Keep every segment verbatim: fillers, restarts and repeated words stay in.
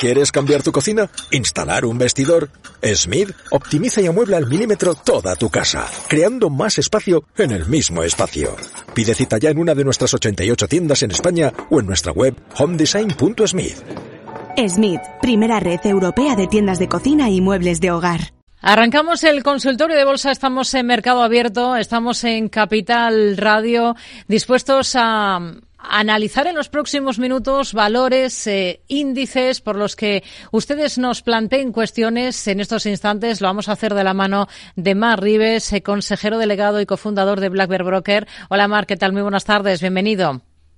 ¿Quieres cambiar tu cocina? ¿Instalar un vestidor? Smith optimiza y amuebla al milímetro toda tu casa, creando más espacio en el mismo espacio. Pide cita ya en una de nuestras ochenta y ocho tiendas en España o en nuestra web home design punto smith. Smith, primera red europea de tiendas de cocina y muebles de hogar. Arrancamos el consultorio de bolsa, estamos en Mercado Abierto, estamos en Capital Radio, dispuestos a analizar en los próximos minutos valores, eh, índices por los que ustedes nos planteen cuestiones. En estos instantes lo vamos a hacer de la mano de Marc Ribes, eh, consejero delegado y cofundador de Black Bear Broker. Hola Marc, ¿qué tal? Muy buenas tardes, bienvenido.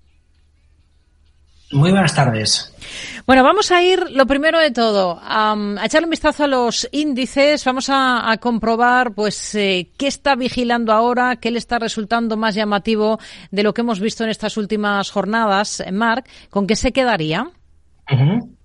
Muy buenas tardes. Bueno, vamos a ir, lo primero de todo, a, a echarle un vistazo a los índices. Vamos a, a comprobar, pues, eh, qué está vigilando ahora, qué le está resultando más llamativo de lo que hemos visto en estas últimas jornadas. Marc, ¿con qué se quedaría? Uh-huh.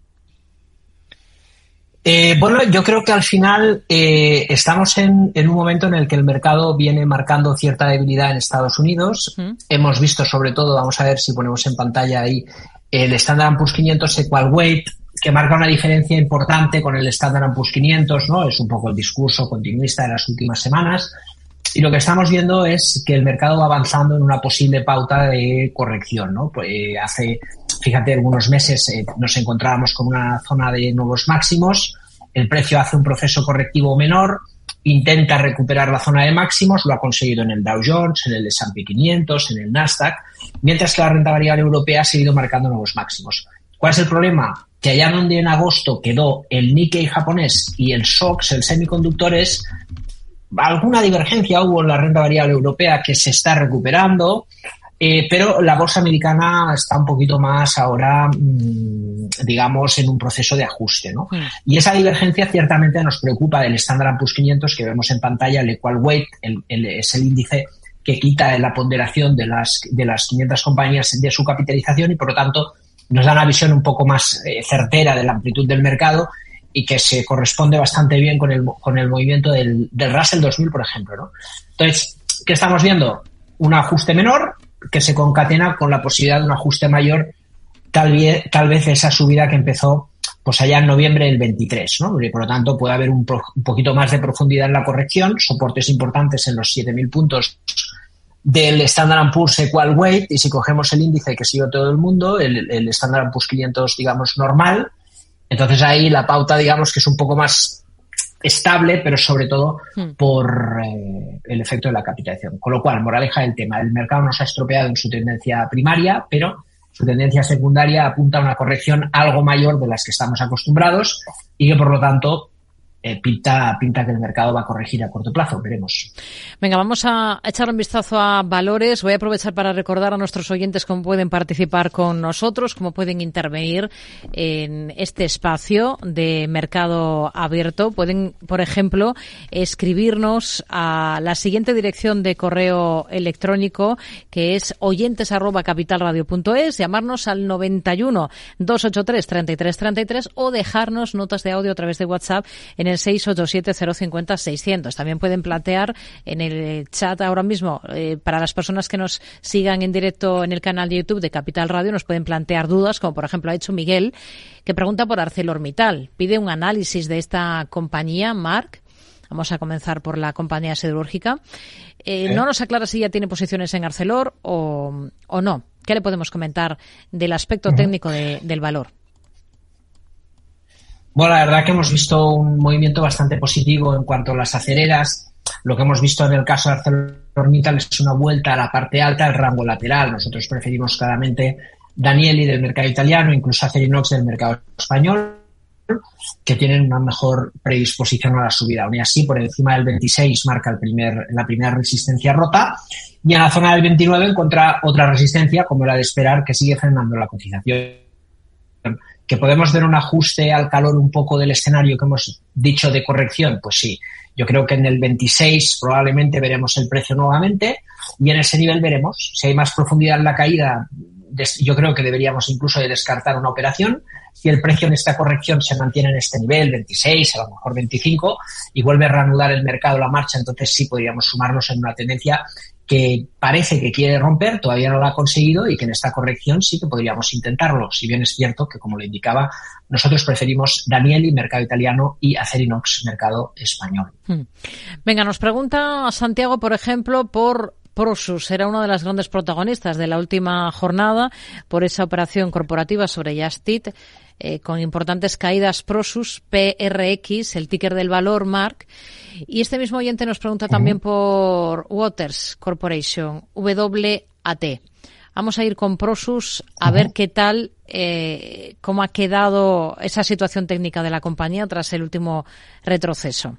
Eh, bueno, yo creo que al final eh, estamos en, en un momento en el que el mercado viene marcando cierta debilidad en Estados Unidos. Uh-huh. Hemos visto, sobre todo, vamos a ver si ponemos en pantalla ahí, el Standard and Poor's quinientos Equal Weight, que marca una diferencia importante con el Standard and Poor's quinientos, ¿no? Es un poco el discurso continuista de las últimas semanas. Y lo que estamos viendo es que el mercado va avanzando en una posible pauta de corrección, ¿no? Pues, eh, hace, fíjate, algunos meses eh, nos encontrábamos con una zona de nuevos máximos, el precio hace un proceso correctivo menor, intenta recuperar la zona de máximos, lo ha conseguido en el Dow Jones, en el ese and pe quinientos, en el Nasdaq, mientras que la renta variable europea ha seguido marcando nuevos máximos. ¿Cuál es el problema? Que allá donde en agosto quedó el Nikkei japonés y el S O X, el semiconductores, alguna divergencia hubo en la renta variable europea que se está recuperando, eh, pero la bolsa americana está un poquito más ahora, mmm, digamos, en un proceso de ajuste, ¿no? Mm. Y esa divergencia ciertamente nos preocupa del Standard and Poor's quinientos que vemos en pantalla, el Equal Weight, el, el, es el índice que quita la ponderación de las, de las quinientas compañías de su capitalización y, por lo tanto, nos da una visión un poco más eh, certera de la amplitud del mercado y que se corresponde bastante bien con el, con el movimiento del, del Russell dos mil, por ejemplo, ¿no? Entonces, ¿qué estamos viendo? Un ajuste menor que se concatena con la posibilidad de un ajuste mayor, tal vez, tal vez esa subida que empezó pues allá en noviembre del veintitrés, ¿no? Y por lo tanto puede haber un, pro, un poquito más de profundidad en la corrección, soportes importantes en los siete mil puntos del Standard and Poor's Equal Weight, y si cogemos el índice que sigue todo el mundo, el, el Standard and Poor's quinientos, digamos, normal, entonces ahí la pauta, digamos, que es un poco más estable, pero sobre todo hmm. por eh, el efecto de la capitalización. Con lo cual, moraleja del tema, el mercado nos ha estropeado en su tendencia primaria, pero su tendencia secundaria apunta a una corrección algo mayor de las que estamos acostumbrados y que, por lo tanto, eh, pinta, pinta que el mercado va a corregir a corto plazo. Veremos. Venga, vamos a echar un vistazo a valores. Voy a aprovechar para recordar a nuestros oyentes cómo pueden participar con nosotros, cómo pueden intervenir en este espacio de Mercado Abierto. Pueden, por ejemplo, escribirnos a la siguiente dirección de correo electrónico, que es oyentes arroba capitalradio punto es, llamarnos al noventa y uno, doscientos ochenta y tres, treinta y tres treinta y tres o dejarnos notas de audio a través de WhatsApp en el seis ocho siete cero cinco cero seiscientos. También pueden plantear en el chat ahora mismo, eh, para las personas que nos sigan en directo en el canal de YouTube de Capital Radio, nos pueden plantear dudas, como por ejemplo ha hecho Miguel, que pregunta por ArcelorMittal. Pide un análisis de esta compañía, Marc. Vamos a comenzar por la compañía siderúrgica. Eh, ¿Eh? No nos aclara si ya tiene posiciones en Arcelor o, o no. ¿Qué le podemos comentar del aspecto uh-huh. técnico de, del valor? Bueno, la verdad que hemos visto un movimiento bastante positivo en cuanto a las acereras. Lo que hemos visto en el caso de ArcelorMittal es una vuelta a la parte alta, al rango lateral. Nosotros preferimos claramente Danieli del mercado italiano, incluso Acerinox del mercado español, que tienen una mejor predisposición a la subida. Aún así, por encima del veintiséis marca el primer, la primera resistencia rota, y en la zona del veintinueve encuentra otra resistencia, como la de esperar, que sigue frenando la cotización. ¿Que podemos ver un ajuste al calor un poco del escenario que hemos dicho de corrección? Pues sí. Yo creo que en el veintiséis probablemente veremos el precio nuevamente y en ese nivel veremos. Si hay más profundidad en la caída, yo creo que deberíamos incluso de descartar una operación. Si el precio en esta corrección se mantiene en este nivel, veintiséis, a lo mejor veinticinco, y vuelve a reanudar el mercado la marcha, entonces sí podríamos sumarnos en una tendencia que parece que quiere romper, todavía no lo ha conseguido, y que en esta corrección sí que podríamos intentarlo, si bien es cierto que, como lo indicaba, nosotros preferimos Danieli, mercado italiano, y Acerinox, mercado español. Hmm. Venga, nos pregunta Santiago, por ejemplo, por Prosus. Era una de las grandes protagonistas de la última jornada por esa operación corporativa sobre Just Eat, eh, con importantes caídas. Prosus, P R X, el ticker del valor, Mark. Y este mismo oyente nos pregunta uh-huh. también por Waters Corporation, W A T. Vamos a ir con Prosus a uh-huh. ver qué tal, eh, cómo ha quedado esa situación técnica de la compañía tras el último retroceso.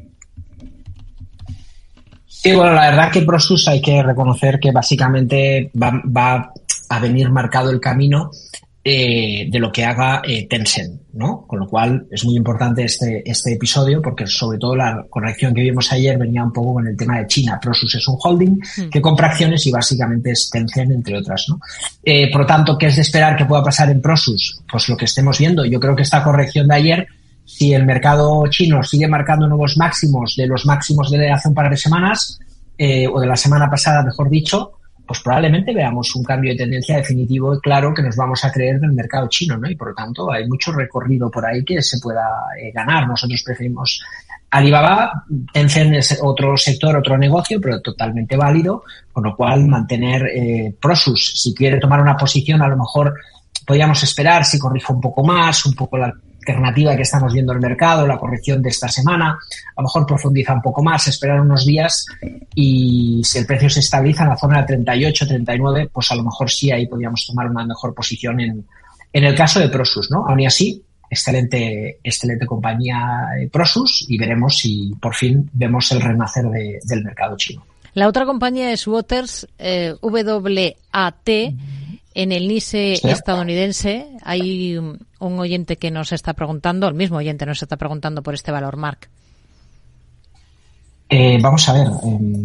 Sí, bueno, la verdad que Prosus hay que reconocer que básicamente va, va a venir marcado el camino eh, de lo que haga eh, Tencent, ¿no? Con lo cual es muy importante este, este episodio, porque sobre todo la corrección que vimos ayer venía un poco con el tema de China. Prosus es un holding mm. que compra acciones y básicamente es Tencent, entre otras, ¿no? Eh, por lo tanto, ¿qué es de esperar que pueda pasar en Prosus? Pues lo que estemos viendo. Yo creo que esta corrección de ayer, si el mercado chino sigue marcando nuevos máximos de los máximos de hace un par de semanas, eh, o de la semana pasada, mejor dicho, pues probablemente veamos un cambio de tendencia definitivo y claro que nos vamos a creer del mercado chino, ¿no? Y por lo tanto hay mucho recorrido por ahí que se pueda eh, ganar. Nosotros preferimos Alibaba, Tencent es otro sector, otro negocio, pero totalmente válido, con lo cual mantener eh, Prosus. Si quiere tomar una posición, a lo mejor podríamos esperar si corrija un poco más, un poco la alternativa que estamos viendo en el mercado, la corrección de esta semana, a lo mejor profundiza un poco más, esperar unos días y si el precio se estabiliza en la zona de treinta y ocho, treinta y nueve, pues a lo mejor sí ahí podríamos tomar una mejor posición en, en el caso de Prosus, ¿no? Aún y así, excelente, excelente compañía eh, Prosus y veremos si por fin vemos el renacer de, del mercado chino. La otra compañía es Waters, eh, W A T. En el N I S E sí. estadounidense hay un, un oyente que nos está preguntando, el mismo oyente nos está preguntando por este valor, Marc. Eh, vamos a ver. Eh...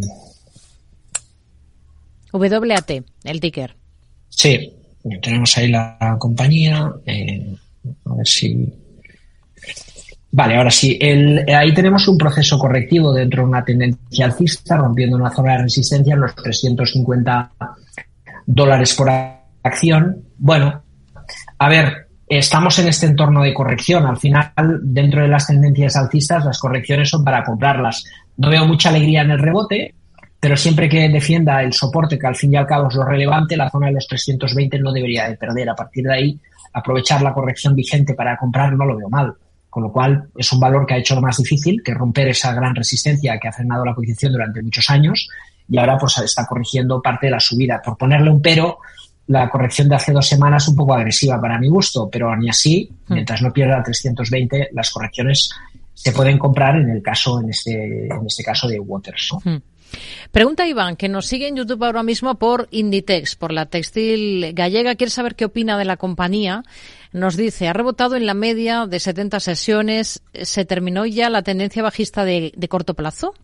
W A T, el ticker. Sí, tenemos ahí la compañía. Eh, a ver si... Vale, ahora sí. El, ahí tenemos un proceso correctivo dentro de una tendencia alcista, rompiendo una zona de resistencia en los trescientos cincuenta dólares por acción. Bueno, a ver, estamos en este entorno de corrección. Al final, dentro de las tendencias alcistas, las correcciones son para comprarlas. No veo mucha alegría en el rebote, pero siempre que defienda el soporte, que al fin y al cabo es lo relevante, la zona de los trescientos veinte no debería de perder. A partir de ahí, aprovechar la corrección vigente para comprar no lo veo mal. Con lo cual, es un valor que ha hecho lo más difícil, que romper esa gran resistencia que ha frenado la posición durante muchos años y ahora pues está corrigiendo parte de la subida. Por ponerle un pero, la corrección de hace dos semanas es un poco agresiva para mi gusto, pero ni así, mientras no pierda trescientos veinte, las correcciones se pueden comprar en el caso, en este, en este caso de Waters, ¿no? Hmm. Pregunta Iván, que nos sigue en YouTube ahora mismo por Inditex, por la textil gallega. Quiere saber qué opina de la compañía. Nos dice, ha rebotado en la media de setenta sesiones. ¿Se terminó ya la tendencia bajista de, de corto plazo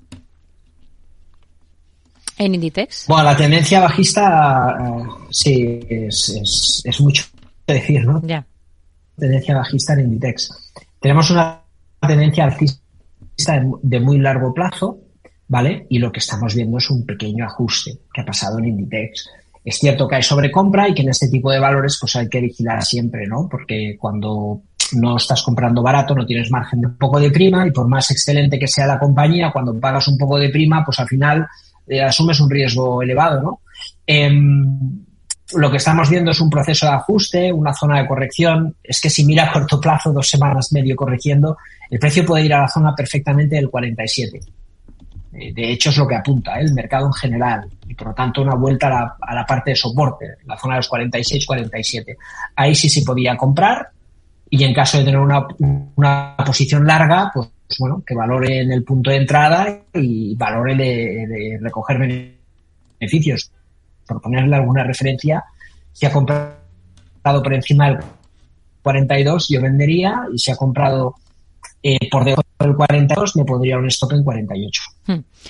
en Inditex? Bueno, la tendencia bajista, uh, sí, es, es, es mucho decir, ¿no? Ya. Tendencia bajista en Inditex. Tenemos una tendencia alcista de, de muy largo plazo, ¿vale? Y lo que estamos viendo es un pequeño ajuste que ha pasado en Inditex. Es cierto que hay sobrecompra y que en este tipo de valores pues hay que vigilar siempre, ¿no? Porque cuando no estás comprando barato, no tienes margen de un poco de prima y por más excelente que sea la compañía, cuando pagas un poco de prima, pues al final eh, asumes un riesgo elevado, ¿no? Eh, lo que estamos viendo es un proceso de ajuste, una zona de corrección. Es que si mira a corto plazo, dos semanas medio corrigiendo, el precio puede ir a la zona perfectamente del cuarenta y siete. De hecho, es lo que apunta ¿eh? el mercado en general y, por lo tanto, una vuelta a la, a la parte de soporte, la zona de los cuarenta y seis, cuarenta y siete. Ahí sí se podía comprar y, en caso de tener una, una posición larga, pues, pues bueno, que valore en el punto de entrada y valore de, de recoger beneficios. Por ponerle alguna referencia, si ha comprado por encima del cuarenta y dos, yo vendería, y si ha comprado eh, por debajo del cuarenta y dos, me pondría un stop en cuarenta y ocho. Hmm.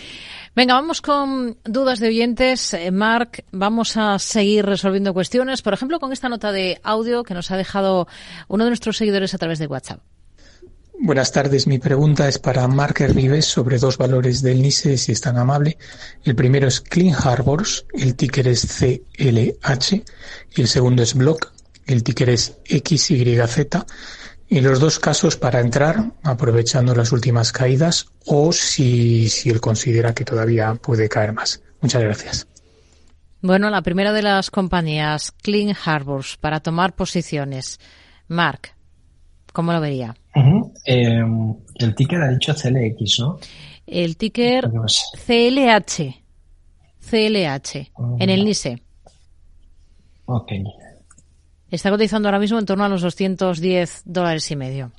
Venga, vamos con dudas de oyentes. Eh, Marc, vamos a seguir resolviendo cuestiones, por ejemplo, con esta nota de audio que nos ha dejado uno de nuestros seguidores a través de WhatsApp. Buenas tardes, mi pregunta es para Marc Rives sobre dos valores del NICE, si es tan amable. El primero es Clean Harbors, el ticker es C L H, y el segundo es Block, el ticker es X Y Z. Y los dos casos para entrar, aprovechando las últimas caídas, o si, si él considera que todavía puede caer más. Muchas gracias. Bueno, la primera de las compañías, Clean Harbors, para tomar posiciones. Marc, ¿cómo lo vería? Uh-huh. Eh, el ticker ha dicho C L X, ¿no? El ticker C L H. C L H, uh-huh. En el NICE. Ok. Está cotizando ahora mismo en torno a los doscientos diez dólares y medio.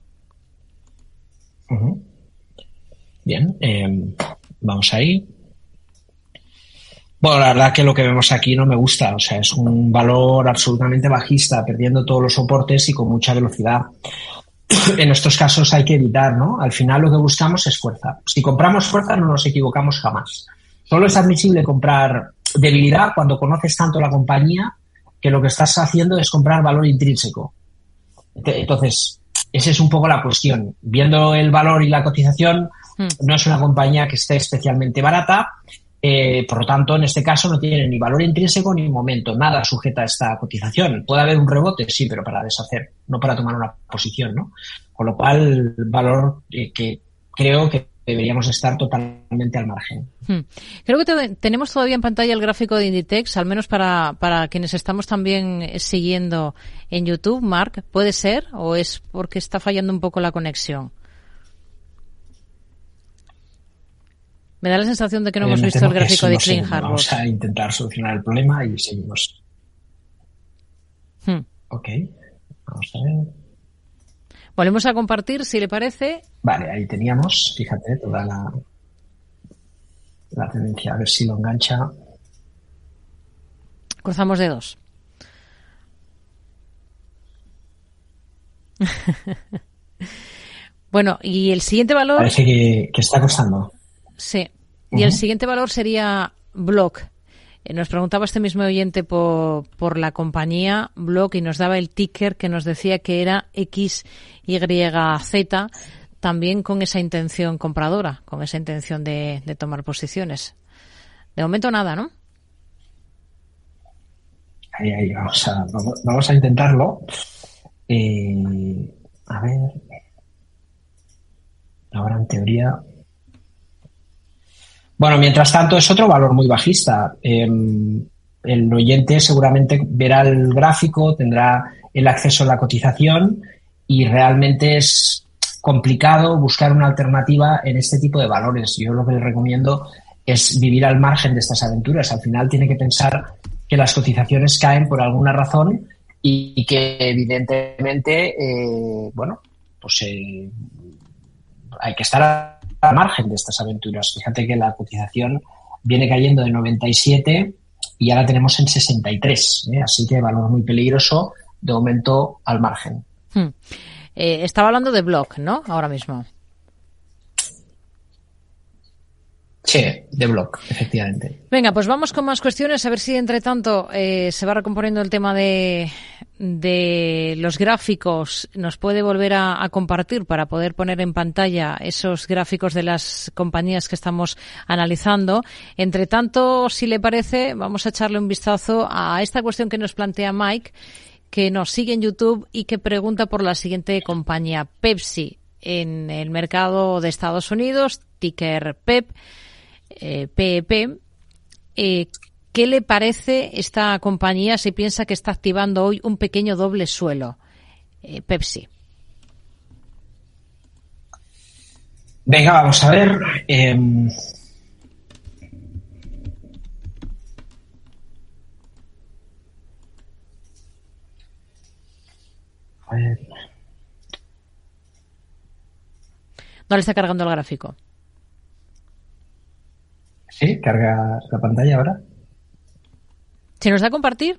Uh-huh. Bien, eh, vamos ahí. Bueno, la verdad que lo que vemos aquí no me gusta. O sea, es un valor absolutamente bajista, perdiendo todos los soportes y con mucha velocidad. En estos casos hay que evitar, ¿no? Al final lo que buscamos es fuerza. Si compramos fuerza no nos equivocamos jamás. Solo es admisible comprar debilidad cuando conoces tanto la compañía que lo que estás haciendo es comprar valor intrínseco. Entonces, esa es un poco la cuestión. Viendo el valor y la cotización, mm. no es una compañía que esté especialmente barata, eh, por lo tanto, en este caso no tiene ni valor intrínseco ni momento, nada sujeta a esta cotización. Puede haber un rebote, sí, pero para deshacer, no para tomar una posición, ¿no? Con lo cual, el valor eh, que creo que deberíamos estar totalmente al margen. Hmm. Creo que te, tenemos todavía en pantalla el gráfico de Inditex, al menos para, para quienes estamos también siguiendo en YouTube. Marc, ¿puede ser o es porque está fallando un poco la conexión? Me da la sensación de que no eh, hemos visto el gráfico de Clean Harbors. Vamos a intentar solucionar el problema y seguimos. Hmm. Ok, vamos a ver. Volvemos a compartir, si le parece. Vale, ahí teníamos, fíjate, toda la, la tendencia, a ver si lo engancha. Cruzamos dedos. Bueno, y el siguiente valor... Parece que, que está costando. Sí, y uh-huh. El siguiente valor sería Block. Nos preguntaba este mismo oyente por, por la compañía Block y nos daba el ticker que nos decía que era X Y Z, también con esa intención compradora, con esa intención de, de tomar posiciones. De momento nada, ¿no? Ahí, ahí, vamos a, vamos, vamos a intentarlo. Eh, a ver. Ahora en teoría... Bueno, mientras tanto es otro valor muy bajista. Eh, el oyente seguramente verá el gráfico, tendrá el acceso a la cotización y realmente es complicado buscar una alternativa en este tipo de valores. Yo lo que le recomiendo es vivir al margen de estas aventuras. Al final tiene que pensar que las cotizaciones caen por alguna razón y que evidentemente, eh, bueno, pues eh, hay que estar a al margen de estas aventuras. Fíjate que la cotización viene cayendo de noventa y siete y ahora tenemos en sesenta y tres, ¿eh? Así que valor muy peligroso, de momento al margen. Hmm. Eh, estaba hablando de Block, ¿no? Ahora mismo. Sí, de Block, efectivamente. Venga, pues vamos con más cuestiones, a ver si entre tanto eh, se va recomponiendo el tema de, de los gráficos. Nos puede volver a, a compartir para poder poner en pantalla esos gráficos de las compañías que estamos analizando. Entre tanto, si le parece, vamos a echarle un vistazo a esta cuestión que nos plantea Mike, que nos sigue en YouTube y que pregunta por la siguiente compañía, Pepsi, en el mercado de Estados Unidos, ticker P E P. Eh, P E P, eh, ¿qué le parece esta compañía si piensa que está activando hoy un pequeño doble suelo? Eh, Pepsi. Venga, vamos a ver. Eh, a ver. ¿No le está cargando el gráfico? Sí, carga la pantalla ahora. ¿Se nos da a compartir?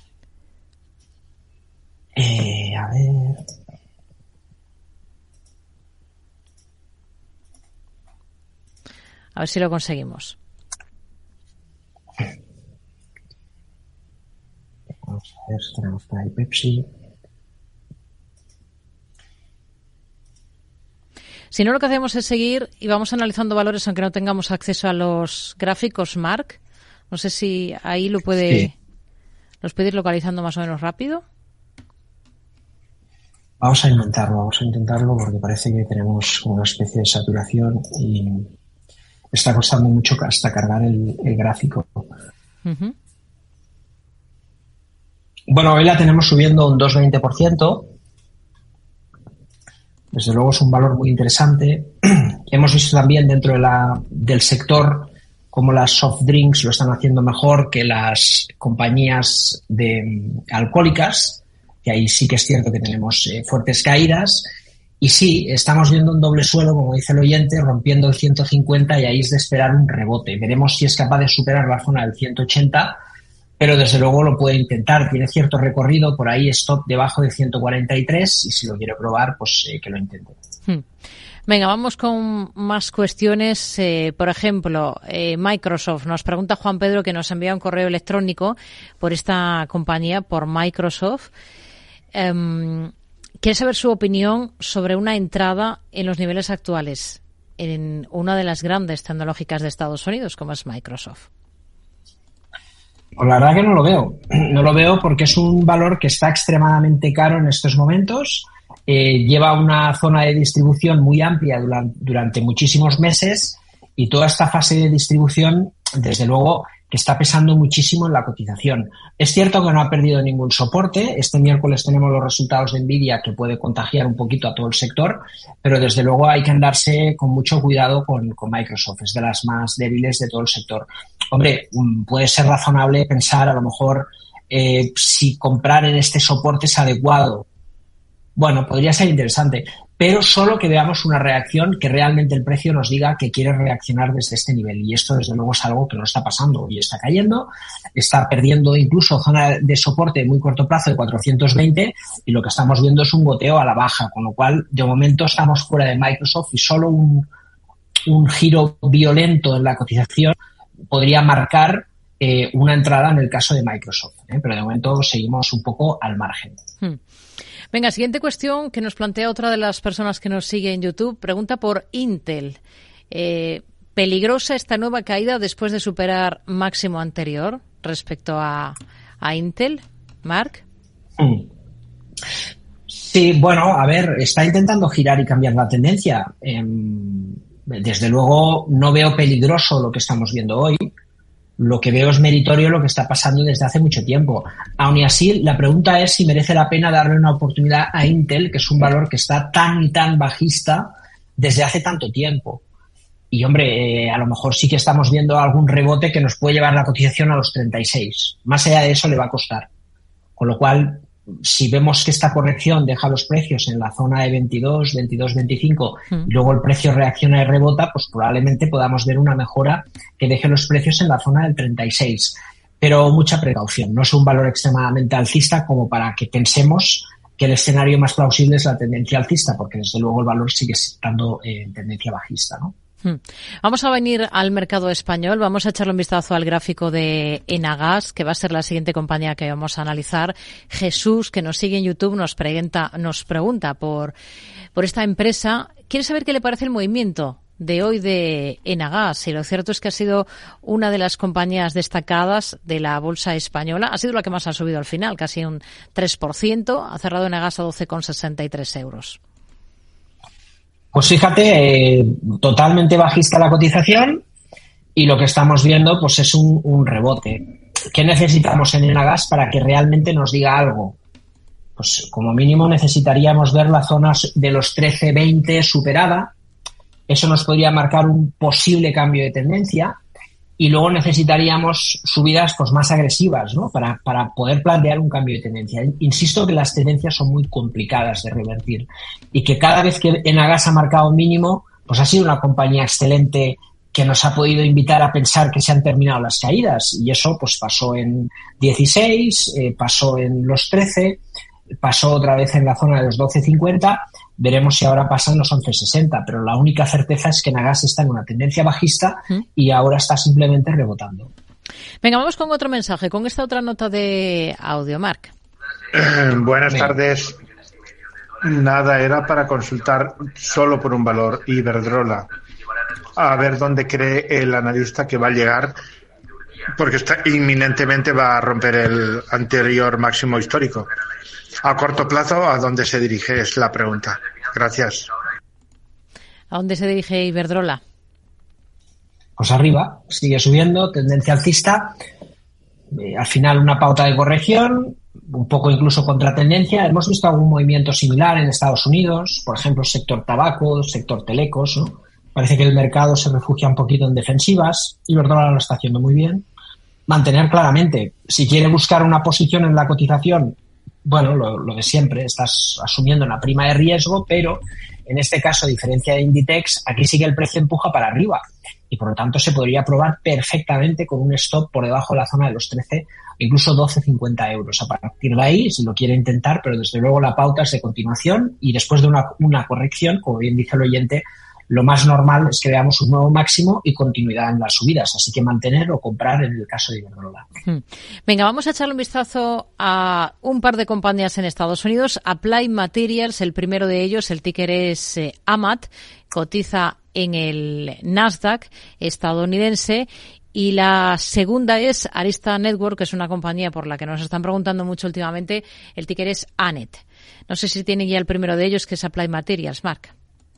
Eh, a ver. A A ver si lo conseguimos. Vamos a ver, tenemos por ahí Pepsi. Si no, lo que hacemos es seguir y vamos analizando valores aunque no tengamos acceso a los gráficos, Marc. No sé si ahí lo puede, sí. los puede ir localizando más o menos rápido. Vamos a intentarlo, vamos a intentarlo porque parece que tenemos una especie de saturación y está costando mucho hasta cargar el, el gráfico. Uh-huh. Bueno, hoy la tenemos subiendo un dos coma veinte por ciento. Desde luego es un valor muy interesante. Hemos visto también dentro de la, del sector cómo las soft drinks lo están haciendo mejor que las compañías de alcohólicas, que ahí sí que es cierto que tenemos eh, fuertes caídas. Y sí, estamos viendo un doble suelo, como dice el oyente, rompiendo el ciento cincuenta y ahí es de esperar un rebote. Veremos si es capaz de superar la zona del ciento ochenta, pero desde luego lo puede intentar. Tiene cierto recorrido, por ahí stop debajo de ciento cuarenta y tres y si lo quiere probar, pues eh, que lo intente. Hmm. Venga, vamos con más cuestiones. Eh, por ejemplo, eh, Microsoft. Nos pregunta Juan Pedro, que nos envía un correo electrónico por esta compañía, por Microsoft. Um, quiere saber su opinión sobre una entrada en los niveles actuales en una de las grandes tecnológicas de Estados Unidos, como es Microsoft. Pues la verdad que no lo veo. No lo veo porque es un valor que está extremadamente caro en estos momentos. Eh, lleva una zona de distribución muy amplia durante, durante muchísimos meses y toda esta fase de distribución, desde luego, que está pesando muchísimo en la cotización. Es cierto que no ha perdido ningún soporte. Este miércoles tenemos los resultados de Nvidia que puede contagiar un poquito a todo el sector, pero desde luego hay que andarse con mucho cuidado con, con Microsoft. Es de las más débiles de todo el sector. Hombre, puede ser razonable pensar a lo mejor eh, si comprar en este soporte es adecuado. Bueno, podría ser interesante, pero solo que veamos una reacción que realmente el precio nos diga que quiere reaccionar desde este nivel. Y esto, desde luego, es algo que no está pasando y está cayendo. Está perdiendo incluso zona de soporte de muy corto plazo de cuatrocientos veinte y lo que estamos viendo es un goteo a la baja, con lo cual, de momento, estamos fuera de Microsoft y solo un, un giro violento en la cotización podría marcar eh, una entrada en el caso de Microsoft. ¿eh? Pero, de momento, seguimos un poco al margen. Hmm. Venga, siguiente cuestión que nos plantea otra de las personas que nos sigue en YouTube. Pregunta por Intel. Eh, ¿Peligrosa esta nueva caída después de superar máximo anterior respecto a, a Intel? Marc. Sí, bueno, a ver, está intentando girar y cambiar la tendencia. Eh, desde luego no veo peligroso lo que estamos viendo hoy. Lo que veo es meritorio lo que está pasando desde hace mucho tiempo. Aun y así, la pregunta es si merece la pena darle una oportunidad a Intel, que es un valor que está tan y tan bajista desde hace tanto tiempo. Y, hombre, eh, a lo mejor sí que estamos viendo algún rebote que nos puede llevar la cotización a los treinta y seis. Más allá de eso le va a costar. Con lo cual, si vemos que esta corrección deja los precios en la zona de veintidós, veintidós, veinticinco mm. y luego el precio reacciona y rebota, pues probablemente podamos ver una mejora que deje los precios en la zona del treinta y seis. Pero mucha precaución. No es un valor extremadamente alcista como para que pensemos que el escenario más plausible es la tendencia alcista, porque desde luego el valor sigue estando en tendencia bajista, ¿no? Vamos a venir al mercado español, vamos a echarle un vistazo al gráfico de Enagas, que va a ser la siguiente compañía que vamos a analizar. Jesús, que nos sigue en YouTube, nos pregunta, nos pregunta por, por esta empresa. Quiere saber qué le parece el movimiento de hoy de Enagas, y lo cierto es que ha sido una de las compañías destacadas de la bolsa española. Ha sido la que más ha subido al final, casi un tres por ciento. Ha cerrado Enagas a doce con sesenta y tres euros. Pues fíjate, eh, totalmente bajista la cotización y lo que estamos viendo pues es un, un rebote. ¿Qué necesitamos en Enagas para que realmente nos diga algo? Pues como mínimo necesitaríamos ver la zona de los trece veinte superada. Eso nos podría marcar un posible cambio de tendencia y luego necesitaríamos subidas pues más agresivas, ¿no? Para, para poder plantear un cambio de tendencia. Insisto que las tendencias son muy complicadas de revertir y que cada vez que Enagas ha marcado un mínimo, pues ha sido una compañía excelente que nos ha podido invitar a pensar que se han terminado las caídas y eso pues pasó en dieciséis, eh, pasó en los trece. pasó otra vez en la zona de los doce cincuenta, veremos si ahora pasan los once sesenta, pero la única certeza es que Nagas está en una tendencia bajista y ahora está simplemente rebotando. Venga, vamos con otro mensaje, con esta otra nota de audio, Marc. Eh, buenas tardes. Nada, era para consultar solo por un valor, Iberdrola. A ver dónde cree el analista que va a llegar, porque está, inminentemente va a romper el anterior máximo histórico. A corto plazo, ¿a dónde se dirige? Es la pregunta. Gracias. ¿A dónde se dirige Iberdrola? Pues arriba, sigue subiendo, tendencia alcista. Eh, al final una pauta de corrección, un poco incluso contra tendencia. Hemos visto algún movimiento similar en Estados Unidos, por ejemplo, sector tabaco, sector telecos, ¿no? Parece que el mercado se refugia un poquito en defensivas. Iberdrola lo está haciendo muy bien. Mantener claramente, si quiere buscar una posición en la cotización, bueno, lo, lo de siempre, estás asumiendo una prima de riesgo, pero en este caso, a diferencia de Inditex, aquí sí que el precio empuja para arriba y por lo tanto se podría probar perfectamente con un stop por debajo de la zona de los trece, incluso doce cincuenta euros. A partir de ahí, si lo quiere intentar, pero desde luego la pauta es de continuación y después de una, una corrección, como bien dice el oyente, lo más normal es que veamos un nuevo máximo y continuidad en las subidas. Así que mantener o comprar en el caso de Iberdrola. Venga, vamos a echarle un vistazo a un par de compañías en Estados Unidos. Applied Materials, el primero de ellos, el ticker es eh, A M A T, cotiza en el Nasdaq estadounidense. Y la segunda es Arista Network, que es una compañía por la que nos están preguntando mucho últimamente. El ticker es A N E T. No sé si tiene ya el primero de ellos, que es Applied Materials, Marc.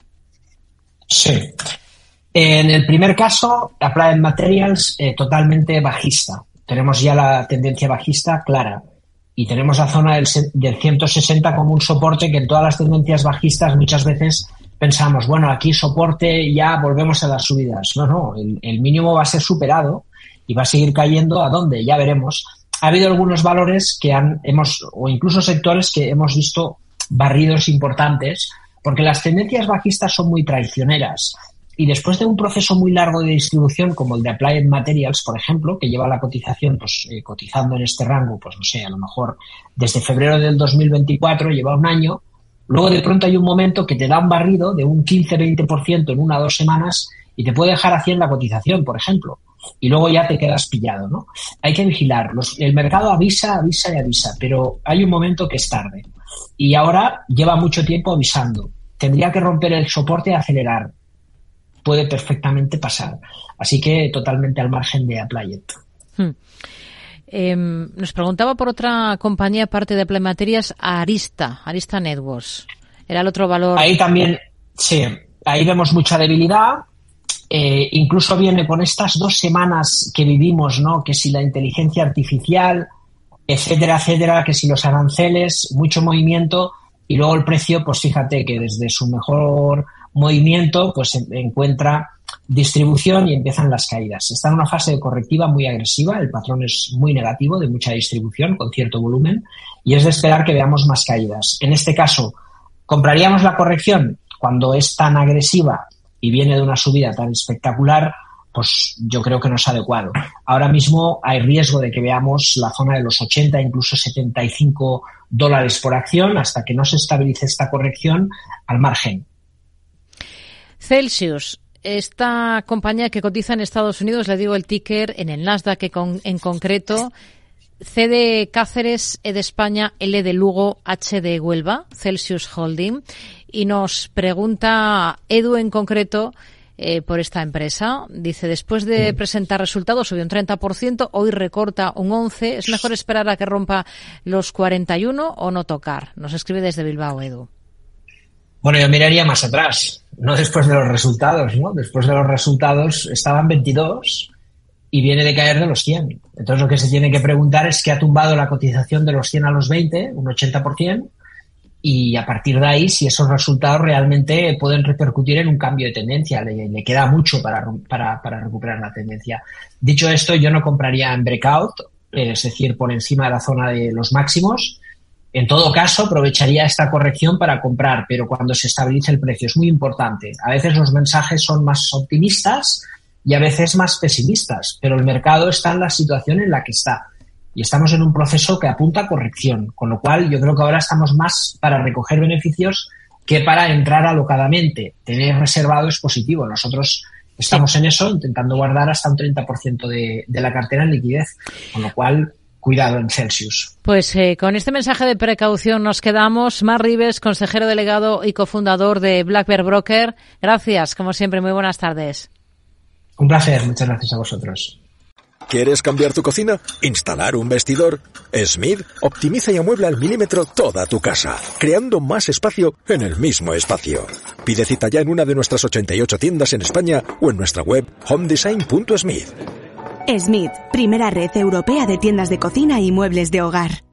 Sí. En el primer caso, Applied Materials eh, totalmente bajista. Tenemos ya la tendencia bajista clara y tenemos la zona del, del ciento sesenta como un soporte que en todas las tendencias bajistas muchas veces pensamos, bueno, aquí soporte, ya volvemos a las subidas. No, no, el, el mínimo va a ser superado y va a seguir cayendo. ¿A dónde? Ya veremos. Ha habido algunos valores que han, hemos, o incluso sectores que hemos visto barridos importantes, porque las tendencias bajistas son muy traicioneras y después de un proceso muy largo de distribución como el de Applied Materials, por ejemplo, que lleva la cotización pues eh, cotizando en este rango, pues no sé, a lo mejor desde febrero del dos mil veinticuatro, lleva un año, luego de pronto hay un momento que te da un barrido de un quince a veinte por ciento en una o dos semanas y te puede dejar así en la cotización, por ejemplo, y luego ya te quedas pillado, ¿no? Hay que vigilar. Los, el mercado avisa, avisa y avisa, pero hay un momento que es tarde. Y ahora lleva mucho tiempo avisando. Tendría que romper el soporte y acelerar. Puede perfectamente pasar. Así que totalmente al margen de Applied. Hmm. Eh, nos preguntaba por otra compañía, aparte de Applied Materials, Arista, Arista Networks. Era el otro valor. Ahí también, sí, ahí vemos mucha debilidad. Eh, incluso viene con estas dos semanas que vivimos, ¿no? Que si la inteligencia artificial, etcétera, etcétera, que si los aranceles, mucho movimiento y luego el precio, pues fíjate que desde su mejor movimiento pues encuentra distribución y empiezan las caídas. Está en una fase de correctiva muy agresiva, el patrón es muy negativo, de mucha distribución con cierto volumen y es de esperar que veamos más caídas. En este caso, ¿compraríamos la corrección cuando es tan agresiva y viene de una subida tan espectacular? Pues yo creo que no es adecuado. Ahora mismo hay riesgo de que veamos la zona de los ochenta, incluso setenta y cinco dólares por acción hasta que no se estabilice esta corrección al margen. Celsius, esta compañía que cotiza en Estados Unidos, le digo el ticker en el Nasdaq que con, en concreto, C de Cáceres, E de España, L de Lugo, H de Huelva, Celsius Holding, y nos pregunta Edu en concreto eh, por esta empresa. Dice, después de presentar resultados subió un treinta por ciento, hoy recorta un once por ciento. ¿Es mejor esperar a que rompa los cuarenta y uno o no tocar? Nos escribe desde Bilbao, Edu. Bueno, yo miraría más atrás, no después de los resultados, ¿no? Después de los resultados estaban veintidós y viene de caer de los cien. Entonces lo que se tiene que preguntar es qué ha tumbado la cotización de los cien a los veinte, un ochenta por ciento, y a partir de ahí, si esos resultados realmente pueden repercutir en un cambio de tendencia. Le, le queda mucho para, para, para recuperar la tendencia. Dicho esto, yo no compraría en breakout, es decir, por encima de la zona de los máximos. En todo caso, aprovecharía esta corrección para comprar, pero cuando se estabilice el precio. Es muy importante. A veces los mensajes son más optimistas y a veces más pesimistas, pero el mercado está en la situación en la que está. y estamos en un proceso que apunta a corrección, con lo cual yo creo que ahora estamos más para recoger beneficios que para entrar alocadamente. Tener reservado es positivo. Nosotros estamos sí. en eso, intentando guardar hasta un treinta por ciento de, de la cartera en liquidez, con lo cual cuidado en Celsius. Pues eh, con este mensaje de precaución nos quedamos. Marc Ribes, consejero delegado y cofundador de Black Bear Broker. Gracias, como siempre, muy buenas tardes. Un placer, muchas gracias a vosotros. ¿Quieres cambiar tu cocina? ¿Instalar un vestidor? Smith optimiza y amuebla al milímetro toda tu casa, creando más espacio en el mismo espacio. Pide cita ya en una de nuestras ochenta y ocho tiendas en España o en nuestra web home design punto smith. Smith, primera red europea de tiendas de cocina y muebles de hogar.